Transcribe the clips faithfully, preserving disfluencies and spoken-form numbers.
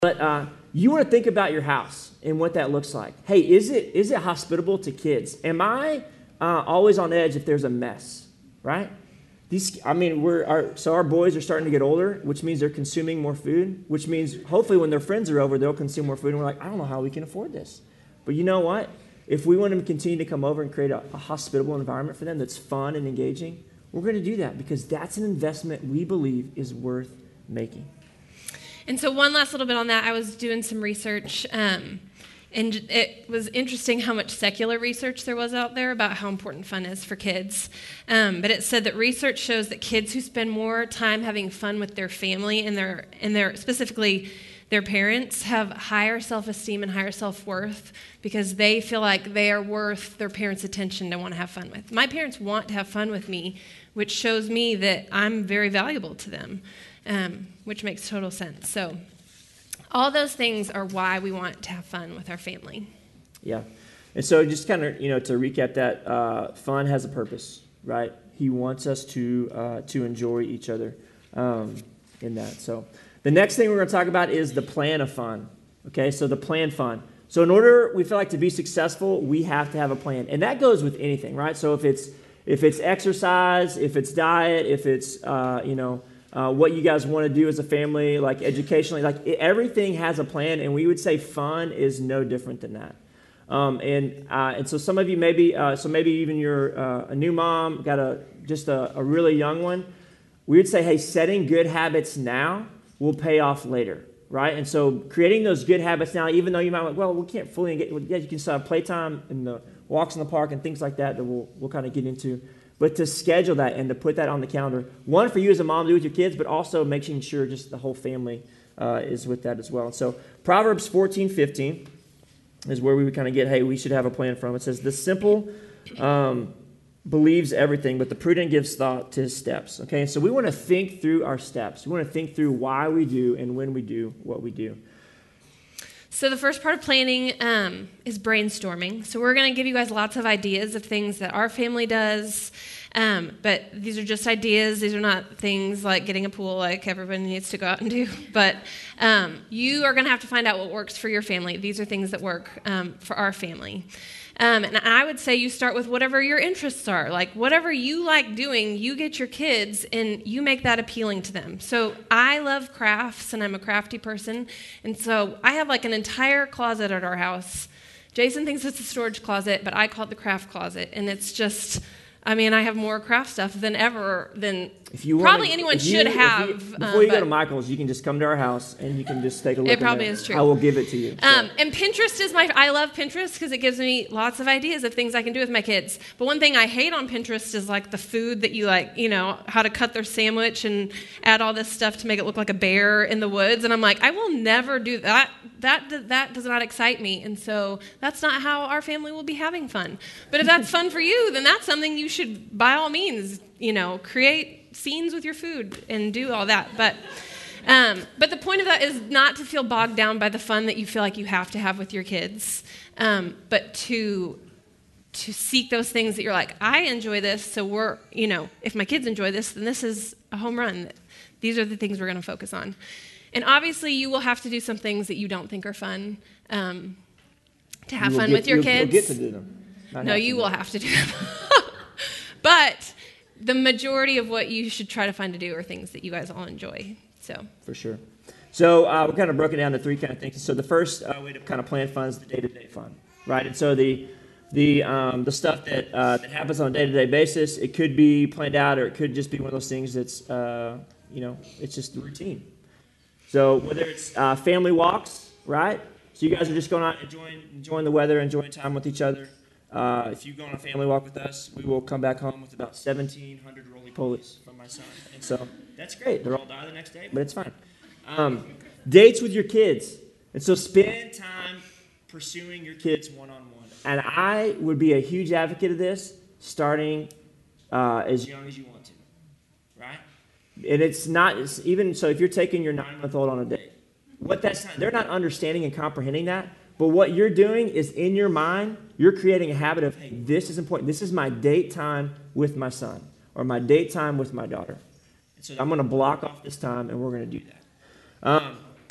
But uh, you want to think about your house and what that looks like. Hey, is it is it hospitable to kids? Am I uh, always on edge if there's a mess, right? These, I mean, we're our, so our boys are starting to get older, which means they're consuming more food, which means hopefully when their friends are over, they'll consume more food. And we're like, I don't know how we can afford this. But you know what? If we want them to continue to come over and create a, a hospitable environment for them that's fun and engaging, we're going to do that because that's an investment we believe is worth making. And so one last little bit on that, I was doing some research, um, and it was interesting how much secular research there was out there about how important fun is for kids. Um, but it said that research shows that kids who spend more time having fun with their family and their, and their specifically their parents have higher self-esteem and higher self-worth because they feel like they are worth their parents' attention to want to have fun with. My parents want to have fun with me, which shows me that I'm very valuable to them. Um, which makes total sense. So all those things are why we want to have fun with our family. Yeah. And so just kind of, you know, to recap that, uh, fun has a purpose, right? He wants us to uh, to enjoy each other um, in that. So the next thing we're going to talk about is the plan of fun. Okay, so the plan fun. So in order, we feel like to be successful, we have to have a plan. And that goes with anything, right? So if it's if it's exercise, if it's diet, if it's, uh, you know, Uh, what you guys want to do as a family, like educationally, like it, everything has a plan, and we would say fun is no different than that. Um, and uh, and so some of you maybe, uh, so maybe even you're uh, a new mom, got a just a, a really young one. We would say, hey, setting good habits now will pay off later, right? And so creating those good habits now, even though you might like, well, we can't fully engage. Well, yeah, you can still have playtime and the walks in the park and things like that that we'll we'll kind of get into. But to schedule that and to put that on the calendar, one, for you as a mom to do with your kids, but also making sure just the whole family uh, is with that as well. And so Proverbs fourteen fifteen is where we would kind of get, hey, we should have a plan from. It says, the simple um, believes everything, but the prudent gives thought to his steps. Okay, so we want to think through our steps. We want to think through why we do and when we do what we do. So the first part of planning um, is brainstorming. So we're going to give you guys lots of ideas of things that our family does, um, but these are just ideas. These are not things like getting a pool like everybody needs to go out and do. But um, you are going to have to find out what works for your family. These are things that work um, for our family. Um, and I would say you start with whatever your interests are. Like whatever you like doing, you get your kids and you make that appealing to them. So I love crafts and I'm a crafty person. And so I have like an entire closet at our house. Jason thinks it's a storage closet, but I call it the craft closet. And it's just, I mean, I have more craft stuff than ever than if you probably wanna, anyone you, should have. You, before uh, you go to Michael's, you can just come to our house and you can just take a look. It probably in is true. I will give it to you. So. Um, and Pinterest is my, I love Pinterest because it gives me lots of ideas of things I can do with my kids. But one thing I hate on Pinterest is like the food that you like, you know, how to cut their sandwich and add all this stuff to make it look like a bear in the woods. And I'm like, I will never do that. That, that does not excite me. And so that's not how our family will be having fun. But if that's fun for you, then that's something you should, by all means, you know, create scenes with your food and do all that. But um, but the point of that is not to feel bogged down by the fun that you feel like you have to have with your kids, um, but to to seek those things that you're like, I enjoy this, so we're, you know, if my kids enjoy this, then this is a home run. These are the things we're going to focus on. And obviously, you will have to do some things that you don't think are fun um, to have you fun get, with your you'll, kids. You'll get to do them. Not no, you will them. have to do them. But the majority of what you should try to find to do are things that you guys all enjoy. So for sure. So uh, we're kind of broken down to three kind of things. So the first uh, way to kind of plan fun is the day-to-day fun, right? And so the the um, the stuff that uh, that happens on a day-to-day basis, it could be planned out, or it could just be one of those things that's uh, you know, it's just the routine. So whether it's uh, family walks, right? So you guys are just going out enjoying enjoying the weather, enjoying time with each other. Uh, if you go on a family walk with us, we will come back home with about seventeen hundred roly-polies from my son. And so that's great. They'll all die the next day, but it's fine. Um, dates with your kids. And so spend time pursuing your kids one-on-one. And I would be a huge advocate of this starting uh, as young as you want to, right? And it's not, it's even, so if you're taking your nine-month-old on a date, what that's not, they're not understanding and comprehending that. But what you're doing is in your mind, you're creating a habit of, hey, this is important. This is my date time with my son or my date time with my daughter. And so I'm going to block off this time and we're going to do that. Um,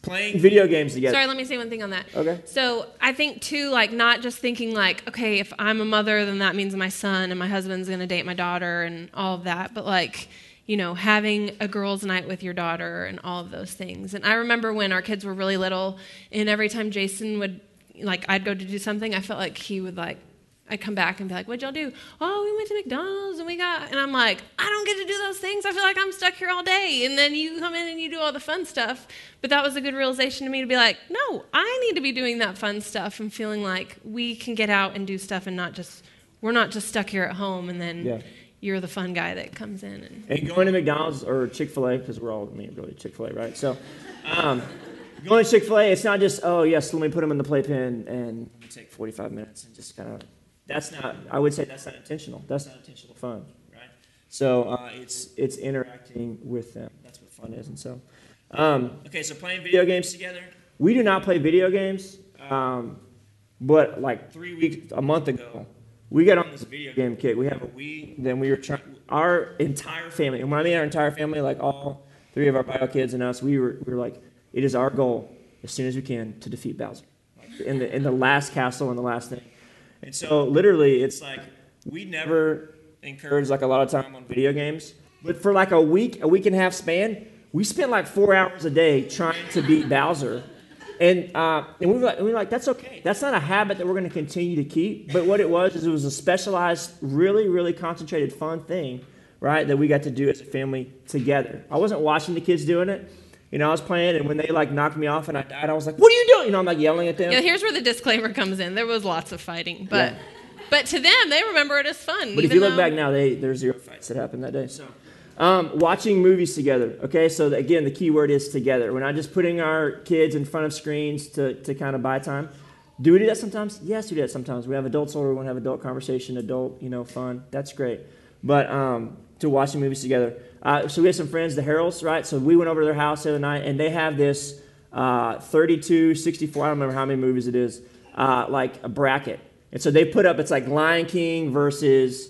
playing video games together. Sorry, let me say one thing on that. Okay. So I think, too, like, not just thinking, like, okay, if I'm a mother, then that means my son and my husband's going to date my daughter and all of that. But, like, you know, having a girls' night with your daughter and all of those things. And I remember when our kids were really little, and every time Jason would, like, I'd go to do something, I felt like he would, like, I'd come back and be like, what'd y'all do? Oh, we went to McDonald's and we got, and I'm like, I don't get to do those things. I feel like I'm stuck here all day. And then you come in and you do all the fun stuff. But that was a good realization to me to be like, no, I need to be doing that fun stuff and feeling like we can get out and do stuff and not just, we're not just stuck here at home and then yeah. you're the fun guy that comes in. And, and going to McDonald's or Chick-fil-A, because we're all, I mean, really Chick-fil-A, right? So um, going to Chick-fil-A, it's not just, oh, yes, let me put them in the playpen and take forty-five minutes and just kind of, That's not, I would say that's not intentional. That's not intentional fun, right? So uh, it's it's interacting with them. That's what fun is. And so, um, okay, so playing video games together. We do not play video games, um, but like three weeks, a month ago, we got on this video game kick. We have a Wii, then we were trying, our entire family, and when I mean our entire family, like all three of our bio kids and us, we were we were like, it is our goal as soon as we can to defeat Bowser in the in the last castle and the last thing. And so literally it's like we never encourage like a lot of time on video games, but for like a week, a week and a half span, we spent like four hours a day trying to beat Bowser. And uh, and we were, like, we were like, that's okay. That's not a habit that we're going to continue to keep. But what it was is it was a specialized, really, really concentrated, fun thing, right, that we got to do as a family together. I wasn't watching the kids doing it. You know, I was playing, and when they, like, knocked me off and I died, I was like, what are you doing? You know, I'm, like, yelling at them. Yeah, here's where the disclaimer comes in. There was lots of fighting. But yeah. but to them, they remember it as fun. But if you look though... back now, they, there's zero fights that happened that day. So, um, watching movies together. Okay, so, the, again, the key word is together. We're not just putting our kids in front of screens to, to kind of buy time. Do we do that sometimes? Yes, we do that sometimes. We have adults over. We want to have adult conversation, adult, you know, fun. That's great. But um, to watching movies together. Uh, so we have some friends, the Harrells, right? So we went over to their house the other night, and they have this uh, thirty-two, sixty-four, I don't remember how many movies it is, uh, like a bracket. And so they put up, it's like Lion King versus,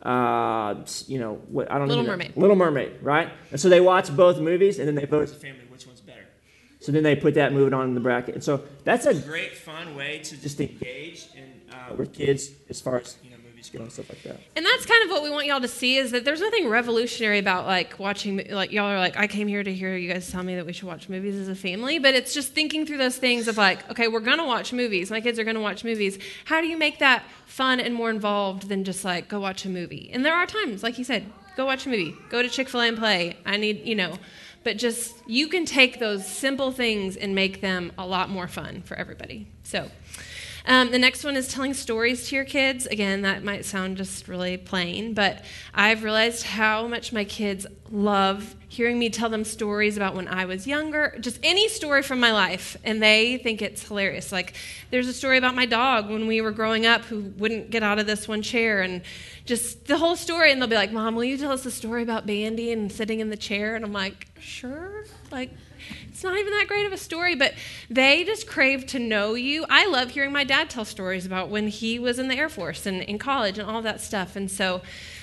uh, you know, what I don't know. Little Mermaid. Little Mermaid, right? And so they watch both movies, and then they vote as a family which one's better. So then they put that movie on in the bracket. And so that's a great, fun way to just engage in, uh, with kids as far as, you know, and stuff like that. And that's kind of what we want y'all to see is that there's nothing revolutionary about like watching, like y'all are like, I came here to hear you guys tell me that we should watch movies as a family, but it's just thinking through those things of like, okay, we're going to watch movies. My kids are going to watch movies. How do you make that fun and more involved than just like go watch a movie? And there are times, like you said, go watch a movie, go to Chick-fil-A and play. I need, you know, but just you can take those simple things and make them a lot more fun for everybody. So Um, the next one is telling stories to your kids. Again, that might sound just really plain, but I've realized how much my kids love hearing me tell them stories about when I was younger, just any story from my life, and they think it's hilarious. Like, there's a story about my dog when we were growing up who wouldn't get out of this one chair, and just the whole story, and they'll be like, Mom, will you tell us the story about Bandy and sitting in the chair? And I'm like, sure, like... It's not even that great of a story, but they just crave to know you. I love hearing my dad tell stories about when he was in the Air Force and in college and all that stuff. And so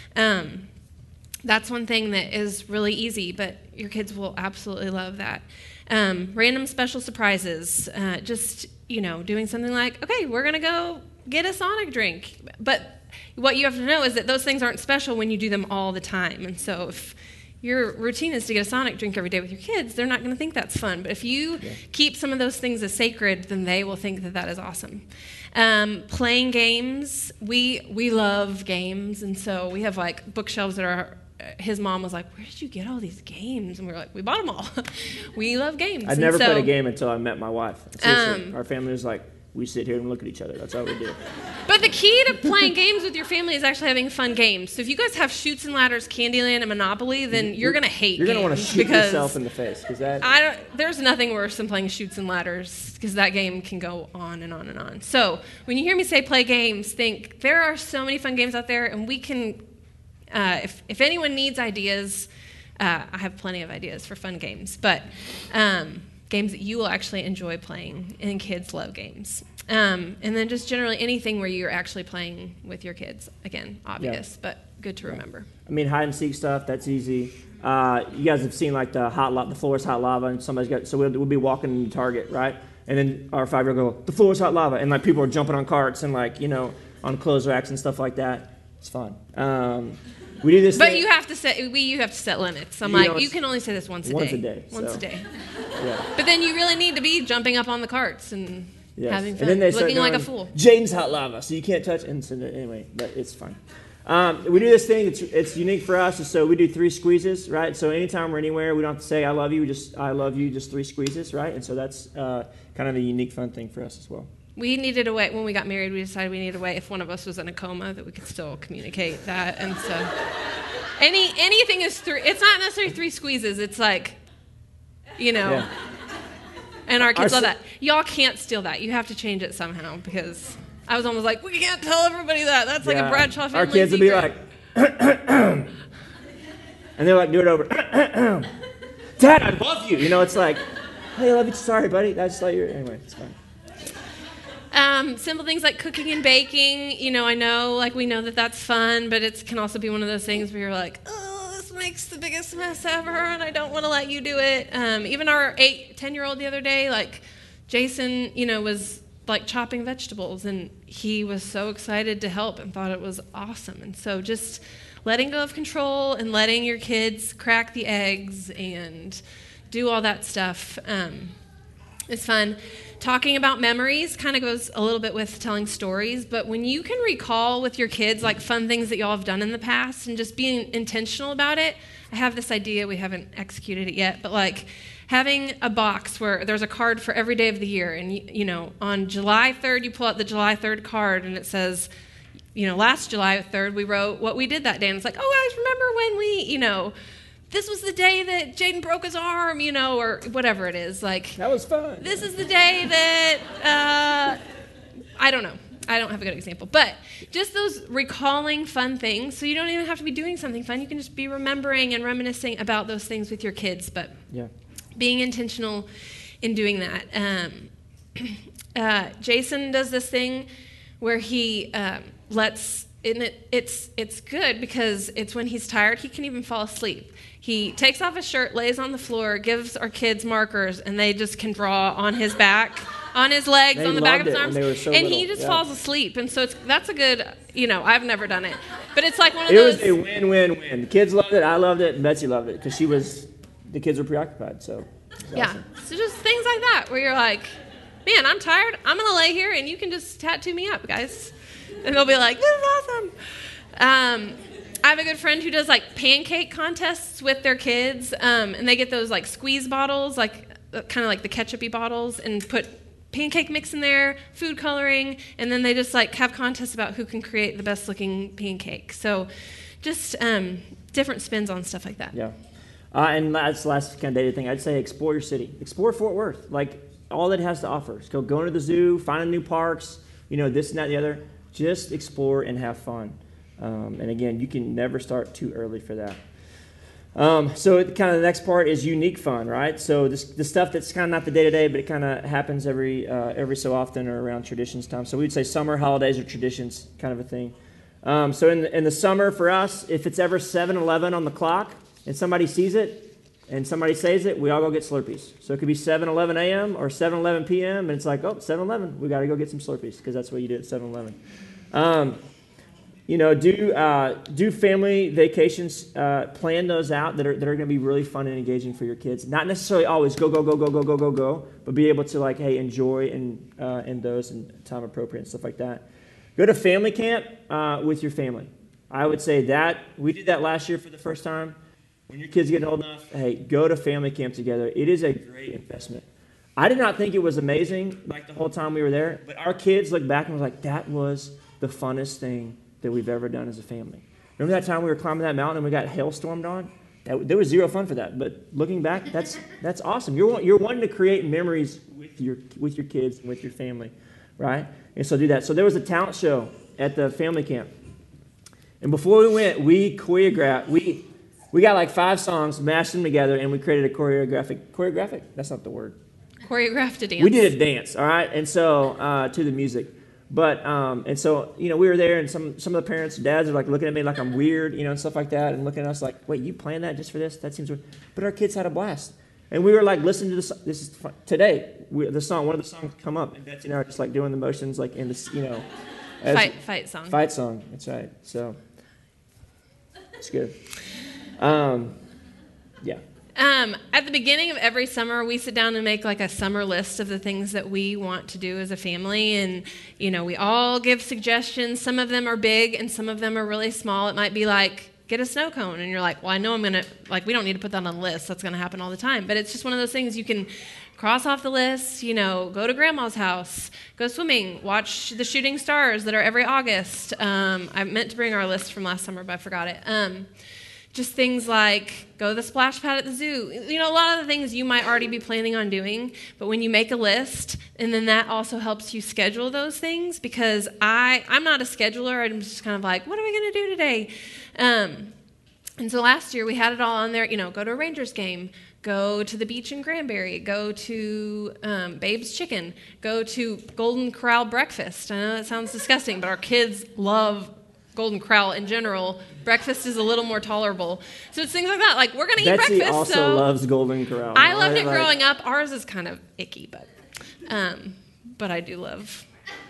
um, that's one thing that is really easy, but your kids will absolutely love that. Um, random special surprises, uh, just, you know, doing something like, okay, we're going to go get a Sonic drink. But what you have to know is that those things aren't special when you do them all the time. And so if your routine is to get a Sonic drink every day with your kids, they're not going to think that's fun. But if you yeah. keep some of those things as sacred, then they will think that that is awesome. Um, playing games, we we love games, and so we have like bookshelves that are. His mom was like, "Where did you get all these games?" And we were like, "We bought them all. We love games." I'd never so, played a game until I met my wife. Seriously, um, our family was like, we sit here and look at each other. That's all we do. But the key to playing games with your family is actually having fun games. So if you guys have Chutes and Ladders, Candyland, and Monopoly, then you're going to hate You're going to want to shoot yourself in the face. Cause that... I don't, there's nothing worse than playing Chutes and Ladders because that game can go on and on and on. So when you hear me say play games, think there are so many fun games out there, and we can, uh, if, if anyone needs ideas, uh, I have plenty of ideas for fun games. But um, games that you will actually enjoy playing, and kids love games. Um, and then just generally anything where you're actually playing with your kids. Again, obvious, yeah. but good to remember. I mean, hide and seek stuff, that's easy. uh, you guys have seen like the hot la- the floor is hot lava, and somebody's got, so we'll, we'll be walking in Target, right? And then our five-year-old will go, the floor is hot lava, and like people are jumping on carts and like, you know, on clothes racks and stuff like that. It's fun. Um, we do this But thing. you have to set we you have to set limits. I'm You like, know, you it's can only say this once a once day. a day, Once so. a day. Yeah. But then you really need to be jumping up on the carts and Yes. having fun, And then they start looking like a going, fool. Jaden's hot lava, so you can't touch. And so anyway, but it's fun. Um, we do this thing. It's it's unique for us. So we do three squeezes, right? So anytime we're anywhere, we don't have to say I love you. We just I love you. Just three squeezes, right? And so that's uh, kind of a unique, fun thing for us as well. We needed a way, when we got married, we decided we needed a way, if one of us was in a coma, that we could still communicate that. And so any anything is three, it's not necessarily three squeezes, it's like, you know, Yeah. and our kids Our love s- that. Y'all can't steal that. You have to change it somehow, because I was almost like, we can't tell everybody that. That's like Yeah. a Bradshaw family Our kids will be secret. like, and they're like, do it over. Dad, I love you. You know, it's like, hey, I love you. Sorry, buddy. That's like your anyway. It's fine. Um, simple things like cooking and baking. You know, I know, like, we know that that's fun, but it can also be one of those things where you're like, oh, this makes the biggest mess ever, and I don't want to let you do it. Um, even our eight, ten-year-old the other day, like, Jason, you know, was, like, chopping vegetables, and he was so excited to help and thought it was awesome. And so just letting go of control and letting your kids crack the eggs and do all that stuff um, is fun. Talking about memories kind of goes a little bit with telling stories, but when you can recall with your kids like fun things that y'all have done in the past and just being intentional about it, I have this idea, we haven't executed it yet, but like having a box where there's a card for every day of the year, and you, you know, on July third, you pull out the July third card and it says, you know, last July third, we wrote what we did that day, and it's like, oh, guys, remember when we, you know, this was the day that Jaden broke his arm, you know, or whatever it is. Like, That was fun. this is the day that, uh, I don't know. I don't have a good example. But just those recalling fun things, so you don't even have to be doing something fun. You can just be remembering and reminiscing about those things with your kids, but Yeah. being intentional in doing that. Um, uh, Jason does this thing where he um, lets, and it, it's, it's good because it's when he's tired, he can even fall asleep. He takes off his shirt, lays on the floor, gives our kids markers, and they just can draw on his back, on his legs, They on the back of loved his it when arms, they were so and he little, just yeah. falls asleep. And so it's, that's a good, you know, I've never done it, but it's like one of It those. was a win-win-win. The kids loved it. I loved it. And Betsy loved it because she was, the kids were preoccupied. So, it was Yeah. awesome. So just things like that where you're like, man, I'm tired. I'm going to lay here and you can just tattoo me up, guys. And they'll be like, this is awesome. Um, I have a good friend who does like pancake contests with their kids. Um, and they get those like squeeze bottles, like uh, kind of like the ketchup-y bottles, and put pancake mix in there, food coloring, and then they just like have contests about who can create the best looking pancake. So just um, different spins on stuff like that. Yeah. Uh, and that's the last kind of dated thing. I'd say explore your city. Explore Fort Worth. Like, all that it has to offer. Just go, go into the zoo, find new parks, you know, this and that and the other. Just explore and have fun. Um, and again, you can never start too early for that. Um, so it, kind of the next part is unique fun, right? So this, the stuff that's kind of not the day-to-day, but it kind of happens every uh, every so often or around traditions time. So we'd say summer, holidays, or traditions kind of a thing. Um, so in the, in the summer for us, if it's ever seven eleven on the clock and somebody sees it and somebody says it, we all go get Slurpees. So it could be seven eleven a.m. or seven eleven p.m. and it's like, oh, seven eleven, we got to go get some Slurpees because that's what you do at seven eleven. Um, You know, do uh, do family vacations, uh, plan those out that are that are going to be really fun and engaging for your kids. Not necessarily always go, go, go, go, go, go, go, go, but be able to, like, hey, enjoy and uh, in those and time appropriate and stuff like that. Go to family camp uh, with your family. I would say that. We did that last year for the first time. When your kids get old enough, hey, go to family camp together. It is a great investment. I did not think it was amazing, like, the whole time we were there, but our kids looked back and was like, that was the funnest thing that we've ever done as a family. Remember that time we were climbing that mountain and we got hailstormed on? That, there was zero fun for that. But looking back, that's that's awesome. You're you're wanting to create memories with your with your kids and with your family, right? And so do that. So there was a talent show at the family camp, and before we went, we choreographed. We we got like five songs, mashed them together, and we created a choreographic choreographic. That's not the word. Choreographed a dance. We did a dance, all right, and so uh, to the music. But, um, and so, you know, we were there, and some, some of the parents, dads are like looking at me like I'm weird, you know, and stuff like that, and looking at us like, wait, you planned that just for this? That seems weird. But our kids had a blast. And we were like listening to this, this is fun. Today, we, the song, one of the songs come up, and Betsy and I are just like doing the motions, like in this, you know. As, Fight, fight song. Fight song, that's right. So, it's good. Um, yeah. Um, at the beginning of every summer, we sit down and make like a summer list of the things that we want to do as a family. And, you know, we all give suggestions. Some of them are big and some of them are really small. It might be like, get a snow cone. And you're like, well, I know I'm going to, like, we don't need to put that on the list. That's going to happen all the time. But it's just one of those things you can cross off the list, you know, go to grandma's house, go swimming, watch the shooting stars that are every August. Um, I meant to bring our list from last summer, but I forgot it. Um, Just things like go to the splash pad at the zoo. You know, a lot of the things you might already be planning on doing, but when you make a list, and then that also helps you schedule those things, because I, I'm not a scheduler. I'm just kind of like, what are we going to do today? Um, and so last year we had it all on there, you know, go to a Rangers game, go to the beach in Granbury, go to um, Babe's Chicken, go to Golden Corral breakfast. I know that sounds disgusting, but our kids love Golden Corral in general. Breakfast is a little more tolerable. So it's things like that. Like, we're going to eat Betsy breakfast. also so loves Golden Corral. I loved it Like- growing up. Ours is kind of icky, but um, but I do love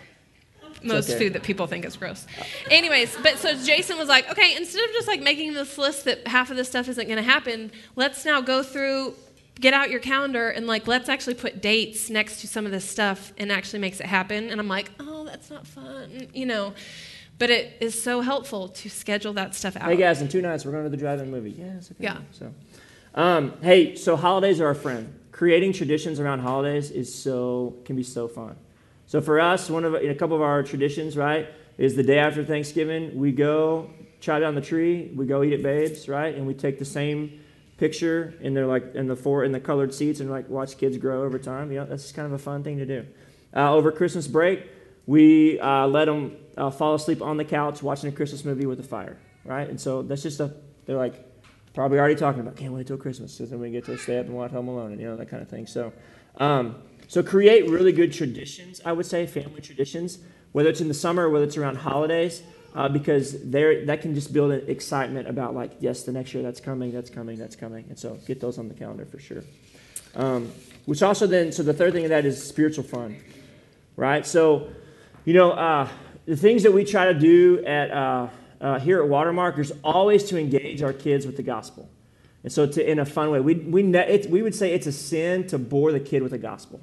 most okay. food that people think is gross. Anyways, but so Jason was like, okay, instead of just like making this list that half of this stuff isn't going to happen, let's now go through, get out your calendar, and like, let's actually put dates next to some of this stuff and actually makes it happen. And I'm like, oh, that's not fun, you know. But it is so helpful to schedule that stuff out. Hey guys, in two nights we're going to the drive-in movie. Yeah, it's okay. Yeah. So, um, hey, so holidays are our friend. Creating traditions around holidays is so can be so fun. So for us, one of in a couple of our traditions, right, is the day after Thanksgiving we go chop down the tree, we go eat at Babe's, right, and we take the same picture and they're like in the four in the colored seats and like watch kids grow over time. You know, that's kind of a fun thing to do. Uh, over Christmas break, we uh, let them uh, fall asleep on the couch watching a Christmas movie with a fire, right? And so that's just a, they're like probably already talking about, can't wait till Christmas, because then we get to stay up and watch Home Alone and, you know, that kind of thing. So, um, so create really good traditions, I would say, family traditions, whether it's in the summer or whether it's around holidays, uh, because there that can just build an excitement about like, yes, the next year that's coming, that's coming, that's coming. And so get those on the calendar for sure. Um, which also then, so the third thing of that is spiritual fun, right? So, you know, uh, the things that we try to do at uh, uh, here at Watermark is always to engage our kids with the gospel, and so to, in a fun way. We we ne- it's, we would say it's a sin to bore the kid with the gospel,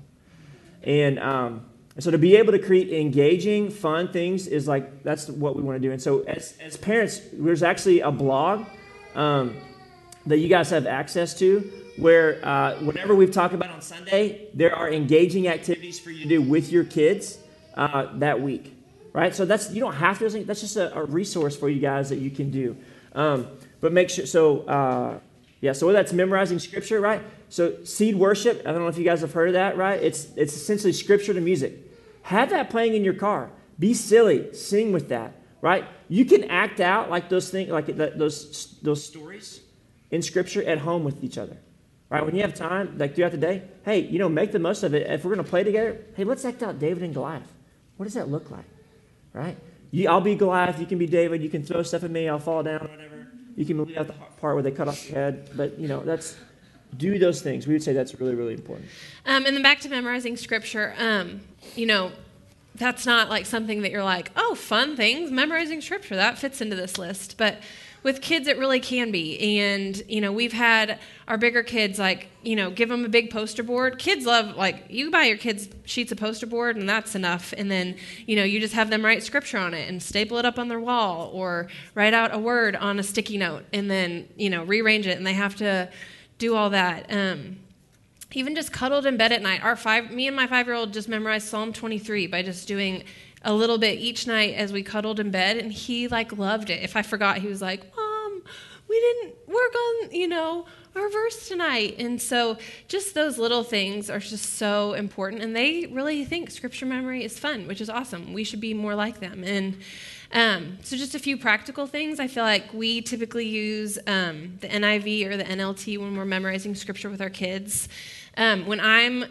and um, so to be able to create engaging, fun things is like that's what we want to do. And so as as parents, there's actually a blog um, that you guys have access to, where uh, whatever we've talked about on Sunday, there are engaging activities for you to do with your kids. Uh, that week, right? So that's you don't have to. That's just a, a resource for you guys that you can do. Um, but make sure. So uh, yeah. So whether that's memorizing scripture, right? So seed worship. I don't know if you guys have heard of that, right? It's it's essentially scripture to music. Have that playing in your car. Be silly. Sing with that, right? You can act out like those things, like that, those those stories in scripture at home with each other. Right, when you have time, like throughout the day, hey, you know, make the most of it. If we're going to play together, hey, let's act out David and Goliath. What does that look like, right? You, I'll be Goliath, you can be David, you can throw stuff at me, I'll fall down, whatever. You can leave out the part where they cut off your head, but, you know, that's, do those things. We would say that's really, really important. Um, and then back to memorizing scripture, um, you know, that's not like something that you're like, oh, fun things, memorizing scripture, that fits into this list. But with kids, it really can be. And, you know, we've had our bigger kids, like, you know, give them a big poster board. Kids love, like, you buy your kids sheets of poster board, and that's enough. And then, you know, you just have them write scripture on it and staple it up on their wall or write out a word on a sticky note and then, you know, rearrange it. And they have to do all that. Um, even just cuddled in bed at night. Our five, me and my five-year-old just memorized Psalm twenty-three by just doing a little bit each night as we cuddled in bed, and he like loved it. If I forgot, he was like, Mom, we didn't work on, you know, our verse tonight. And so just those little things are just so important, and they really think scripture memory is fun, which is awesome. We should be more like them. And um, so just a few practical things. I feel like we typically use um, the N I V or the N L T when we're memorizing scripture with our kids. Um, when I'm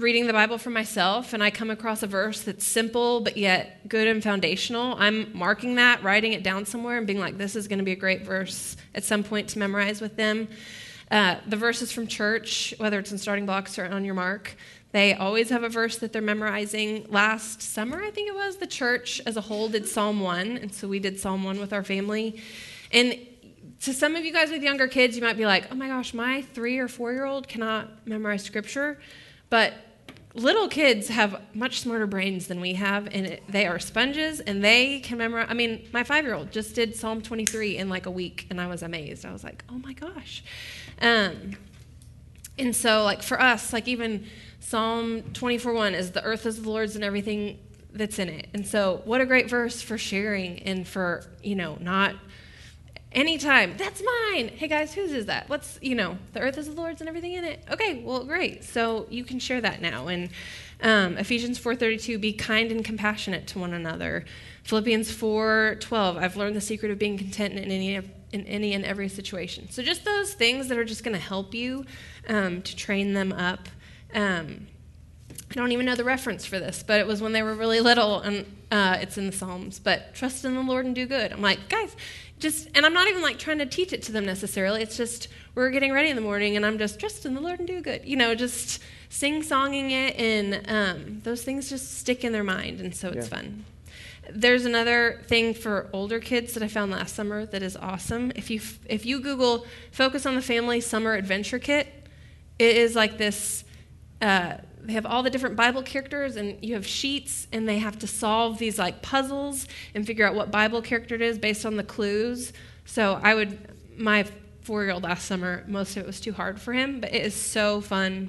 reading the Bible for myself and I come across a verse that's simple but yet good and foundational, I'm marking that, writing it down somewhere, and being like, this is going to be a great verse at some point to memorize with them. Uh, the verses from church, whether it's in starting blocks or on your mark, they always have a verse that they're memorizing. Last summer, I think it was, the church as a whole did Psalm one, and so we did Psalm one with our family. And to some of you guys with younger kids, you might be like, oh my gosh, my three or four-year-old cannot memorize scripture. But little kids have much smarter brains than we have, and it, they are sponges, and they can memorize. I mean, my five-year-old just did Psalm twenty-three in like a week, and I was amazed. I was like, oh my gosh. Um, and so, like, for us, like, even Psalm twenty-four one is, the earth is the Lord's and everything that's in it. And so what a great verse for sharing and for, you know, not anytime, that's mine. Hey guys, whose is that? What's, you know, the earth is the Lord's and everything in it. Okay, well, great. So you can share that now. And um, Ephesians four thirty-two, be kind and compassionate to one another. Philippians four twelve, I've learned the secret of being content in any in any and every situation. So just those things that are just going to help you um, to train them up. Um, I don't even know the reference for this, but it was when they were really little, and uh, it's in the Psalms. But trust in the Lord and do good. I'm like, guys, just, and I'm not even like trying to teach it to them necessarily. It's just, we're getting ready in the morning, and I'm just, trust in the Lord and do good. You know, just sing-songing it, and um, those things just stick in their mind, and so it's yeah. fun. There's another thing for older kids that I found last summer that is awesome. If you if you Google Focus on the Family Summer Adventure Kit, it is like this. Uh, they have all the different Bible characters, and you have sheets, and they have to solve these like puzzles and figure out what Bible character it is based on the clues. So I would, my four-year-old last summer, most of it was too hard for him, but it is so fun.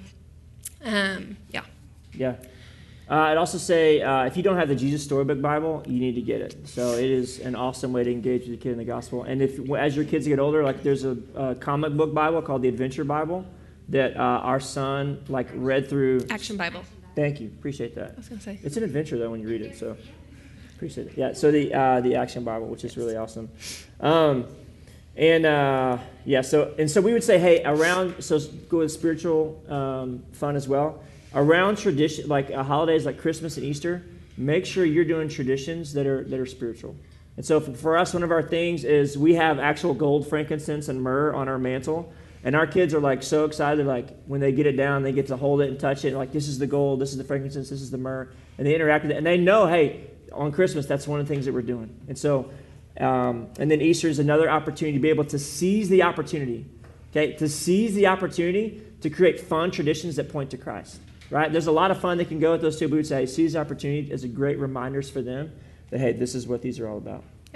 Um, yeah. Yeah. Uh, I'd also say uh, if you don't have the Jesus Storybook Bible, you need to get it. So it is an awesome way to engage with your kid in the gospel. And if as your kids get older, like there's a, a comic book Bible called the Adventure Bible that uh, our son like read through. Action Bible. Thank you. Appreciate that. I was going to say. It's an adventure, though, when you read it. So appreciate it. Yeah, so the uh, the Action Bible, which is really awesome. Um, and, uh, yeah, so and so we would say, hey, around, so go with spiritual um, fun as well. Around tradition, like uh, holidays like Christmas and Easter, make sure you're doing traditions that are that are spiritual. And so for, for us, one of our things is we have actual gold, frankincense, and myrrh on our mantle. And our kids are like so excited, like when they get it down, they get to hold it and touch it. Like this is the gold, this is the frankincense, this is the myrrh. And they interact with it. And they know, hey, on Christmas, that's one of the things that we're doing. And so, um, and then Easter is another opportunity to be able to seize the opportunity, okay, to seize the opportunity to create fun traditions that point to Christ. Right? There's a lot of fun that can go with those two boots. Hey, seize the opportunity as a great reminders for them that, hey, this is what these are all about. Yeah.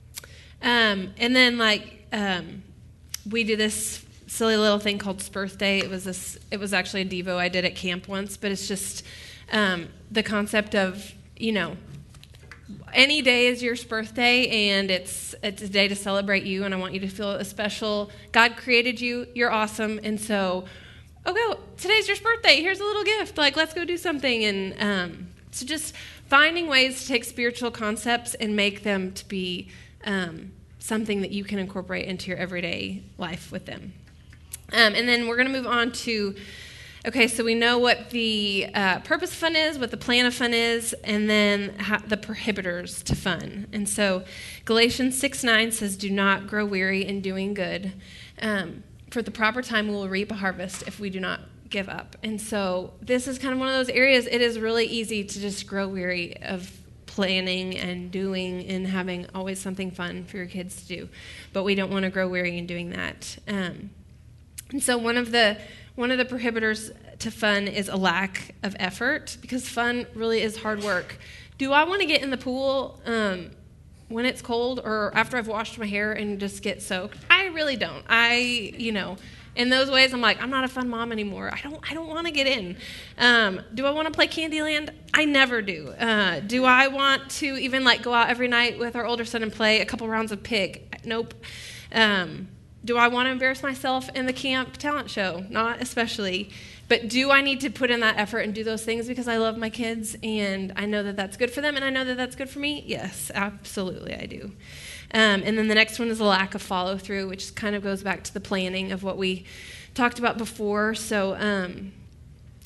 Um, and then, like, um, we do this silly little thing called Spirthday. It was this. It was actually a Devo I did at camp once, but it's just um, the concept of, you know, any day is your birthday, and it's it's a day to celebrate you, and I want you to feel a special. God created you. You're awesome, and so. Okay, today's your birthday. Here's a little gift. Like, let's go do something. And um, so just finding ways to take spiritual concepts and make them to be um, something that you can incorporate into your everyday life with them. Um, and then we're going to move on to, okay, so we know what the uh, purpose of fun is, what the plan of fun is, and then how, the prohibitors to fun. And so Galatians six nine says, do not grow weary in doing good. Um For the proper time, we will reap a harvest if we do not give up. And so this is kind of one of those areas, it is really easy to just grow weary of planning and doing and having always something fun for your kids to do. But we don't want to grow weary in doing that. Um, and so one of the one of the prohibitors to fun is a lack of effort, because fun really is hard work. Do I want to get in the pool um, when it's cold or after I've washed my hair and just get soaked? I really don't. I, you know, in those ways, I'm like, I'm not a fun mom anymore. I don't I don't want to get in. Um, do I want to play Candyland? I never do. Uh, do I want to even like go out every night with our older son and play a couple rounds of Pig? Nope. Um, do I want to embarrass myself in the camp talent show? Not especially. But do I need to put in that effort and do those things because I love my kids and I know that that's good for them and I know that that's good for me? Yes, absolutely I do. Um, and then the next one is a lack of follow-through, which kind of goes back to the planning of what we talked about before. So, um,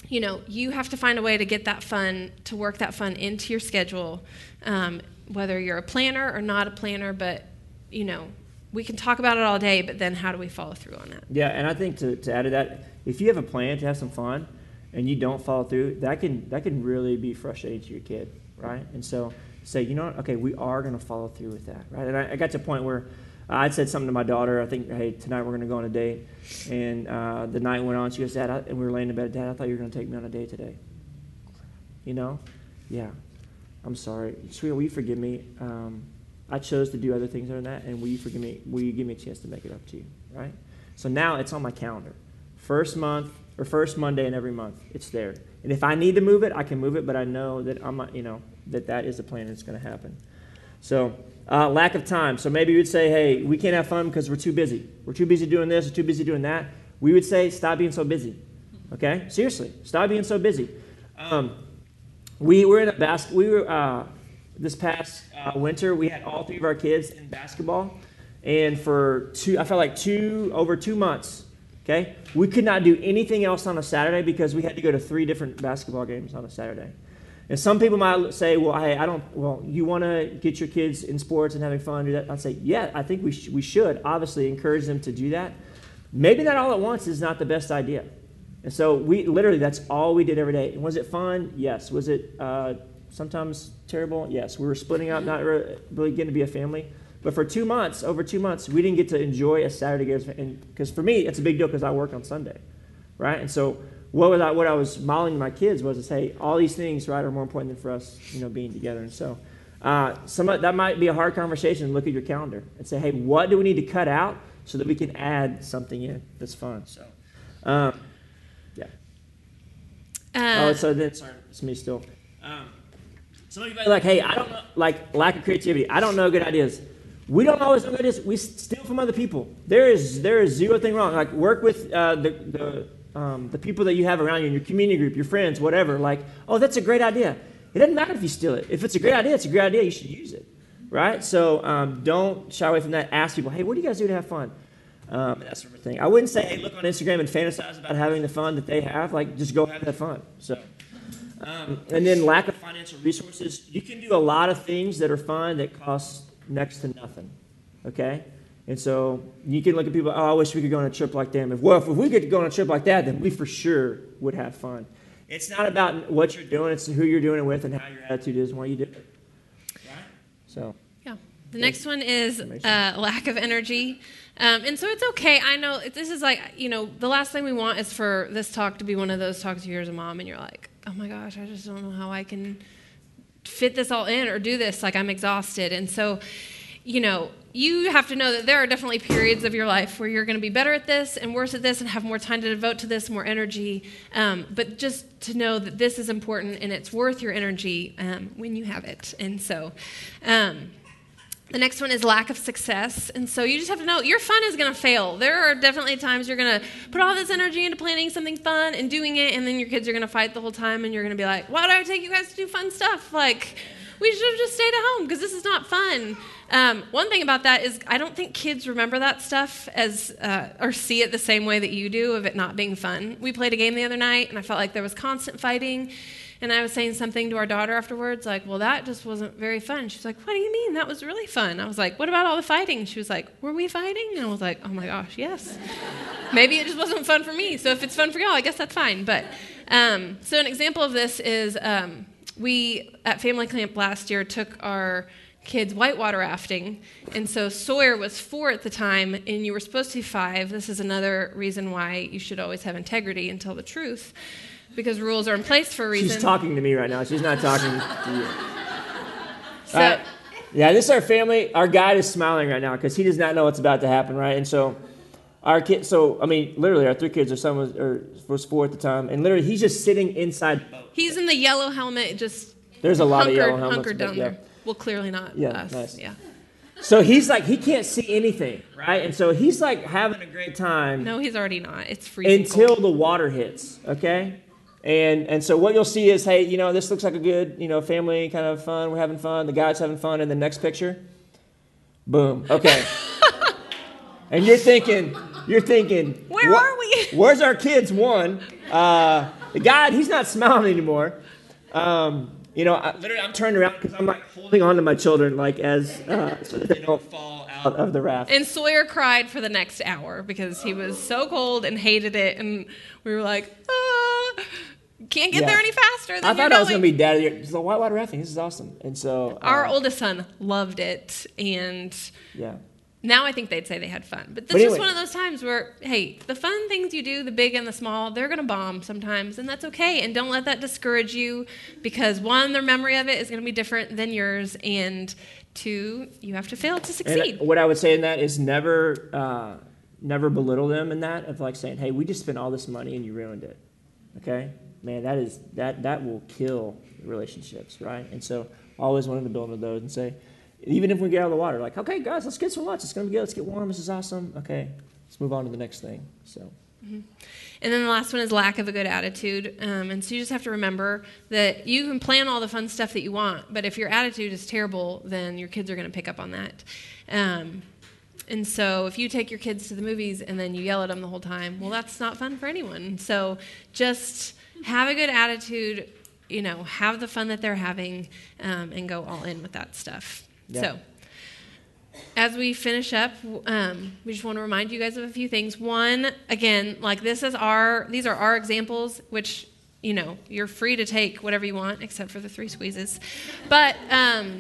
you know, you have to find a way to get that fun, to work that fun into your schedule, um, whether you're a planner or not a planner, but, you know, we can talk about it all day, but then how do we follow through on it? Yeah, and I think to, to add to that, if you have a plan to have some fun and you don't follow through, that can that can really be frustrating to your kid, right? And so say, you know what, okay, we are going to follow through with that, right? And I, I got to a point where I said something to my daughter. I think, hey, tonight we're going to go on a date. And uh, the night went on. She goes, Dad, I, and we were laying in bed. Dad, I thought you were going to take me on a date today. You know? Yeah. I'm sorry. Sweetie, will you forgive me? Um, I chose to do other things other than that, and will you forgive me? Will you give me a chance to make it up to you, right? So now it's on my calendar. First month, or first Monday in every month, it's there. And if I need to move it, I can move it, but I know that I'm, not, you know, that that is the plan that's going to happen. So uh, lack of time. So maybe we would say, hey, we can't have fun because we're too busy. We're too busy doing this, we're too busy doing that. We would say, stop being so busy. Okay? Seriously, stop being so busy. Um, we were in a basket. We were uh, this past uh, winter. We had all three of our kids in basketball, and for two, I felt like two over two months. Okay, we could not do anything else on a Saturday because we had to go to three different basketball games on a Saturday. And some people might say, well, hey, I don't, well, you want to get your kids in sports and having fun, do that? I'd say, yeah, I think we, sh- we should obviously encourage them to do that. Maybe that all at once is not the best idea. And so we literally, that's all we did every day. And was it fun? Yes. Was it uh, sometimes terrible? Yes. We were splitting up, not really, really getting to be a family. But for two months, over two months, we didn't get to enjoy a Saturday game. Because for me, it's a big deal because I work on Sunday, right? And so what was I, what I was modeling to my kids was to say, all these things, right, are more important than for us, you know, being together. And so uh, some that might be a hard conversation. Look at your calendar and say, hey, what do we need to cut out so that we can add something in that's fun? So, um, yeah. Uh, oh, so then, sorry, it's me still. Um, some of you might be like, hey, I don't know, like lack of creativity. I don't know good ideas. We don't always know good ideas. We steal from other people. There is there is zero thing wrong. Like work with uh, the the um, the people that you have around you in your community group, your friends, whatever. Like, oh, that's a great idea. It doesn't matter if you steal it. If it's a great idea, it's a great idea. You should use it, right? So um, don't shy away from that. Ask people, hey, what do you guys do to have fun? Um, that sort of thing. I wouldn't say, hey, look on Instagram and fantasize about having the fun that they have. Like, just go have that fun. So, um, and then lack of financial resources. You can do a lot of things that are fun that cost next to nothing, okay? And so you can look at people, oh, I wish we could go on a trip like them. If, well, if we could go on a trip like that, then we for sure would have fun. It's not about what you're doing, it's who you're doing it with and how your attitude is and why you do it. Right? So. Yeah. The next one is uh, lack of energy. Um, and so it's okay. I know this is like, you know, the last thing we want is for this talk to be one of those talks you hear as a mom and you're like, oh my gosh, I just don't know how I can fit this all in or do this. Like, I'm exhausted. And so, you know, you have to know that there are definitely periods of your life where you're going to be better at this and worse at this and have more time to devote to this, more energy. Um, but just to know that this is important and it's worth your energy um, when you have it. And so um, the next one is lack of success. And so you just have to know your fun is going to fail. There are definitely times you're going to put all this energy into planning something fun and doing it, and then your kids are going to fight the whole time, and you're going to be like, why do I take you guys to do fun stuff? Like, we should have just stayed at home because this is not fun. Um, one thing about that is I don't think kids remember that stuff as uh, or see it the same way that you do of it not being fun. We played a game the other night, and I felt like there was constant fighting. And I was saying something to our daughter afterwards, like, well, that just wasn't very fun. She was like, what do you mean? That was really fun. I was like, what about all the fighting? She was like, were we fighting? And I was like, oh my gosh, yes. Maybe it just wasn't fun for me. So if it's fun for y'all, I guess that's fine. But um, so an example of this is um, we, at family camp last year, took our kids whitewater rafting. And so Sawyer was four at the time, and you were supposed to be five. This is another reason why you should always have integrity and tell the truth. Because rules are in place for a reason. She's talking to me right now. She's not talking to you. So, uh, yeah, this is our family. Our guide is smiling right now because he does not know what's about to happen, right? And so our kid, so, I mean, literally our three kids, our son was, or was four at the time, and literally he's just sitting inside. He's in the yellow helmet, just There's a lot hunkered, of yellow helmets. hunkered down yeah. there. Well, clearly not yeah, us. Nice. Yeah. So he's like, he can't see anything, right? And so he's like having a great time. No, he's already not. It's freezing Until cold. the water hits, okay? And and so what you'll see is, hey, you know, this looks like a good, you know, family kind of fun. We're having fun. The guy's having fun. And the next picture, boom. Okay. And you're thinking, you're thinking, where are we? Where's our kids? One. Uh, the guy, he's not smiling anymore. Um, you know, I, literally, I'm turning around because I'm like holding on to my children, like as uh, so that they don't fall out of the raft. And Sawyer cried for the next hour because he was so cold and hated it, and we were like, ah, can't get Yeah. there any faster than I you're thought I was going. going to be daddy. He's like, whitewater rafting. This is awesome. And so uh, Our oldest son loved it, and yeah. now I think they'd say they had fun. But this But is anyway. one of those times where, hey, the fun things you do, the big and the small, they're going to bomb sometimes, and that's okay. And don't let that discourage you because, one, their memory of it is going to be different than yours, and two, you have to fail to succeed. And what I would say in that is never, uh, never belittle them in that of like saying, "Hey, we just spent all this money and you ruined it." Okay, man, that is that that will kill relationships, right? And so, always wanting to build into those and say, even if we get out of the water, like, "Okay, guys, let's get some lunch. It's gonna be good. Let's get warm. This is awesome. Okay, let's move on to the next thing." So. Mm-hmm. And then the last one is lack of a good attitude. Um, and so you just have to remember that you can plan all the fun stuff that you want, but if your attitude is terrible, then your kids are going to pick up on that. Um, and so if you take your kids to the movies and then you yell at them the whole time, well, that's not fun for anyone. So just have a good attitude, you know, have the fun that they're having, um, and go all in with that stuff. Yeah. So as we finish up, um, we just want to remind you guys of a few things. One, again, like this is our, these are our examples, which, you know, you're free to take whatever you want, except for the three squeezes. But, um,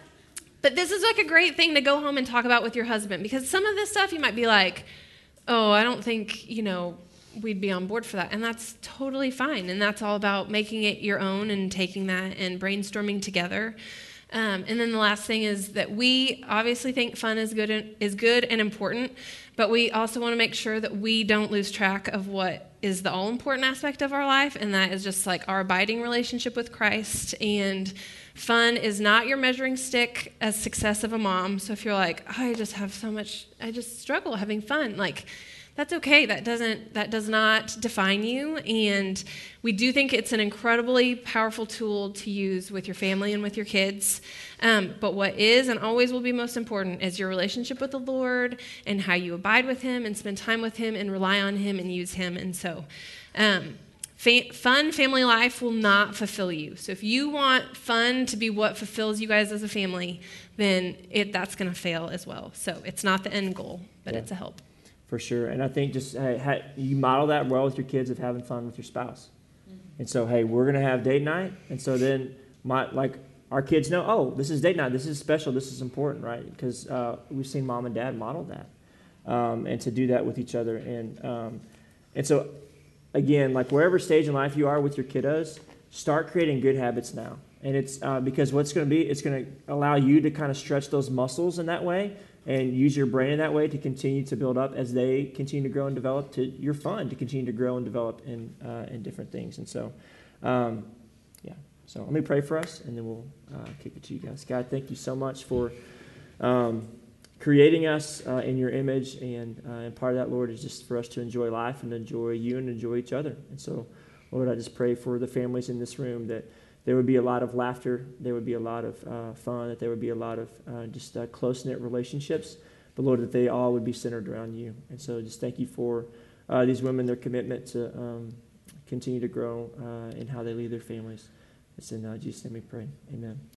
but this is like a great thing to go home and talk about with your husband, because some of this stuff you might be like, oh, I don't think, you know, we'd be on board for that. And that's totally fine. And that's all about making it your own and taking that and brainstorming together. Um, and then the last thing is that we obviously think fun is good and, is good and important, but we also want to make sure that we don't lose track of what is the all-important aspect of our life, and that is just like our abiding relationship with Christ. And fun is not your measuring stick as success of a mom. So if you're like, oh, I just have so much, I just struggle having fun, like, that's okay. That doesn't that does not define you. And we do think it's an incredibly powerful tool to use with your family and with your kids. Um, but what is and always will be most important is your relationship with the Lord and how you abide with Him and spend time with Him and rely on Him and use Him. And so um, fa- fun family life will not fulfill you. So if you want fun to be what fulfills you guys as a family, then it that's going to fail as well. So it's not the end goal, but Yeah. it's a help. For sure. And I think just, hey, ha- you model that well with your kids of having fun with your spouse. Mm-hmm. And so, hey, we're going to have date night. And so then, my like, our kids know, oh, this is date night. This is special. This is important, right? Because uh, we've seen mom and dad model that. Um, and to do that with each other. And, um, and so, again, like wherever stage in life you are with your kiddos, start creating good habits now. And it's uh, because what's going to be, it's going to allow you to kind of stretch those muscles in that way and use your brain in that way to continue to build up as they continue to grow and develop. To you're fun to continue to grow and develop in uh, in different things. And so, um, yeah. So let me pray for us, and then we'll uh, kick it to you guys. God, thank you so much for um, creating us uh, in your image, and uh, and part of that, Lord, is just for us to enjoy life and enjoy you and enjoy each other. And so, Lord, I just pray for the families in this room that there would be a lot of laughter, there would be a lot of uh, fun, that there would be a lot of uh, just uh, close-knit relationships, but Lord, that they all would be centered around you. And so just thank you for uh, these women, their commitment to um, continue to grow uh, in how they lead their families. It's in uh, Jesus' name we pray. Amen.